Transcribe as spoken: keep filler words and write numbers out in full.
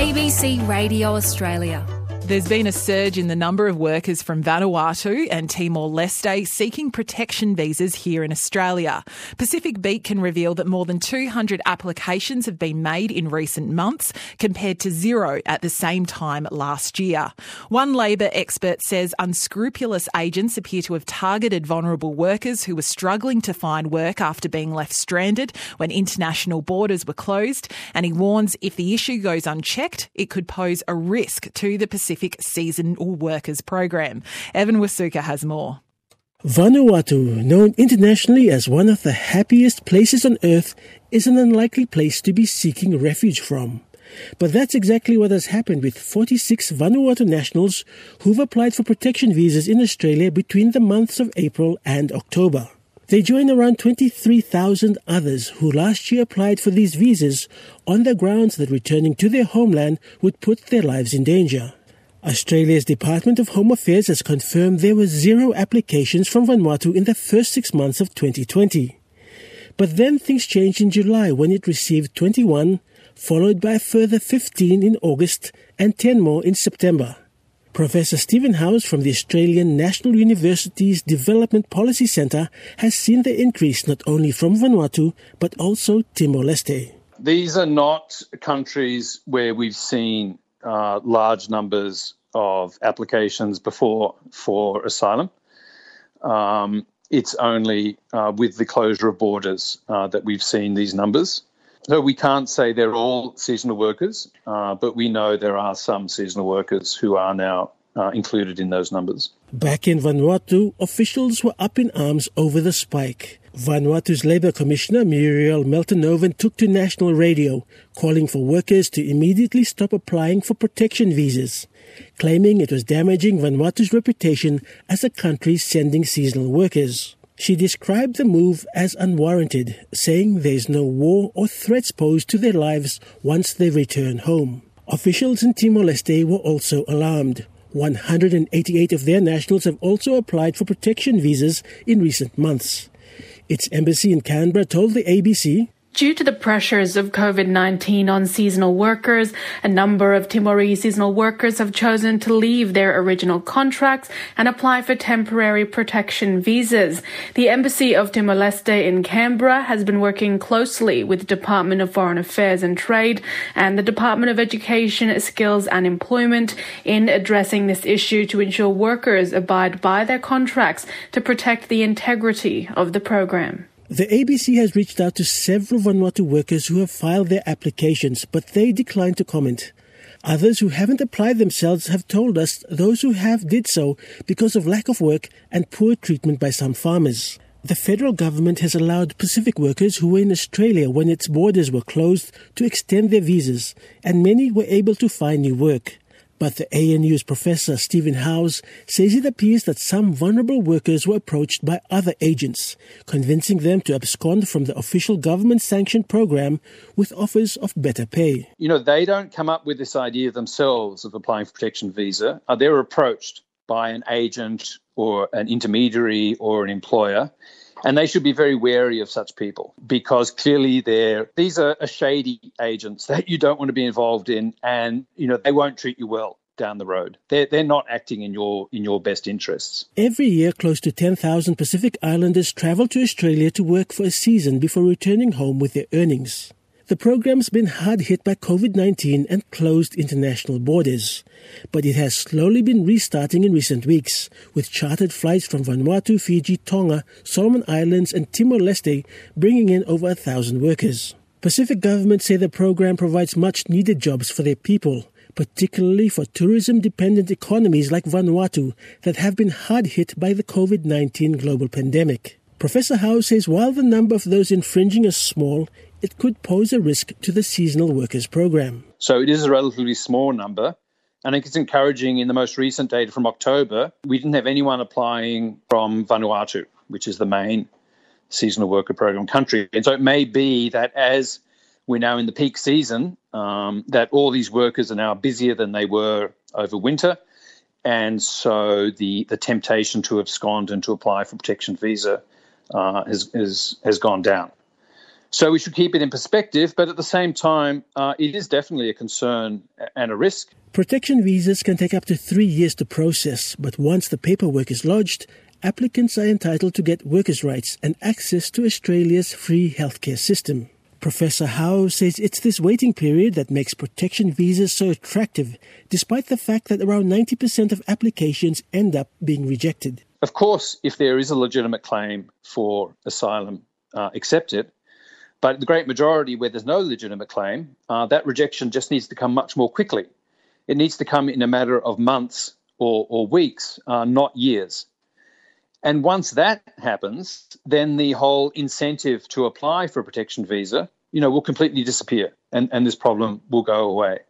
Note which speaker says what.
Speaker 1: A B C Radio Australia.
Speaker 2: There's been a surge in the number of workers from Vanuatu and Timor-Leste seeking protection visas here in Australia. Pacific Beat can reveal that more than two hundred applications have been made in recent months, compared to zero at the same time last year. One Labor expert says unscrupulous agents appear to have targeted vulnerable workers who were struggling to find work after being left stranded when international borders were closed, and he warns if the issue goes unchecked, it could pose a risk to the Pacific Seasonal Workers Program. Evan Wasuka has more.
Speaker 3: Vanuatu, known internationally as one of the happiest places on earth, is an unlikely place to be seeking refuge from. But that's exactly what has happened with forty-six Vanuatu nationals who've applied for protection visas in Australia between the months of April and October. They join around twenty-three thousand others who last year applied for these visas on the grounds that returning to their homeland would put their lives in danger. Australia's Department of Home Affairs has confirmed there were zero applications from Vanuatu in the first six months of twenty twenty. But then things changed in July when it received twenty-one, followed by a further fifteen in August and ten more in September. Professor Stephen Howes from the Australian National University's Development Policy Centre has seen the increase not only from Vanuatu but also Timor-Leste.
Speaker 4: These are not countries where we've seen Uh, large numbers of applications before for asylum. Um, it's only uh, with the closure of borders uh, that we've seen these numbers. So we can't say they're all seasonal workers, uh, but we know there are some seasonal workers who are now uh, included in those numbers.
Speaker 3: Back in Vanuatu, officials were up in arms over the spike. Vanuatu's Labour Commissioner Muriel Meltonoven took to national radio, calling for workers to immediately stop applying for protection visas, claiming it was damaging Vanuatu's reputation as a country sending seasonal workers. She described the move as unwarranted, saying there's no war or threats posed to their lives once they return home. Officials in Timor-Leste were also alarmed. one hundred eighty-eight of their nationals have also applied for protection visas in recent months. Its embassy in Canberra told the A B C,
Speaker 5: due to the pressures of COVID nineteen on seasonal workers, a number of Timorese seasonal workers have chosen to leave their original contracts and apply for temporary protection visas. The Embassy of Timor-Leste in Canberra has been working closely with the Department of Foreign Affairs and Trade and the Department of Education, Skills and Employment in addressing this issue to ensure workers abide by their contracts to protect the integrity of the program.
Speaker 3: The A B C has reached out to several Vanuatu workers who have filed their applications, but they declined to comment. Others who haven't applied themselves have told us those who have did so because of lack of work and poor treatment by some farmers. The federal government has allowed Pacific workers who were in Australia when its borders were closed to extend their visas, and many were able to find new work. But the A N U's Professor Stephen Howes says it appears that some vulnerable workers were approached by other agents, convincing them to abscond from the official government-sanctioned program with offers of better pay.
Speaker 4: You know, they don't come up with this idea themselves of applying for protection visa. Uh, they're approached by an agent or an intermediary or an employer, and they should be very wary of such people because clearly they're these are shady agents that you don't want to be involved in, and you know they won't treat you well down the road. They're they're not acting in your in your best interests.
Speaker 3: Every year, close to ten thousand Pacific Islanders travel to Australia to work for a season before returning home with their earnings. The program's been hard hit by COVID nineteen and closed international borders, but it has slowly been restarting in recent weeks, with chartered flights from Vanuatu, Fiji, Tonga, Solomon Islands and Timor-Leste bringing in over a thousand workers. Pacific governments say the program provides much-needed jobs for their people, particularly for tourism-dependent economies like Vanuatu that have been hard hit by the COVID nineteen global pandemic. Professor Howe says while the number of those infringing is small, it could pose a risk to the seasonal workers program.
Speaker 4: So it is a relatively small number. I think it's encouraging in the most recent data from October, we didn't have anyone applying from Vanuatu, which is the main seasonal worker program country. And so it may be that as we're now in the peak season, um, that all these workers are now busier than they were over winter. And so the, the temptation to abscond and to apply for protection visa uh, has, has, has gone down. So we should keep it in perspective, but at the same time, uh, it is definitely a concern and a risk.
Speaker 3: Protection visas can take up to three years to process, but once the paperwork is lodged, applicants are entitled to get workers' rights and access to Australia's free healthcare system. Professor Howe says it's this waiting period that makes protection visas so attractive, despite the fact that around ninety percent of applications end up being rejected.
Speaker 4: Of course, if there is a legitimate claim for asylum, uh, accept it. But the great majority where there's no legitimate claim, uh, that rejection just needs to come much more quickly. It needs to come in a matter of months or, or weeks, uh, not years. And once that happens, then the whole incentive to apply for a protection visa, you know, will completely disappear and, and this problem will go away.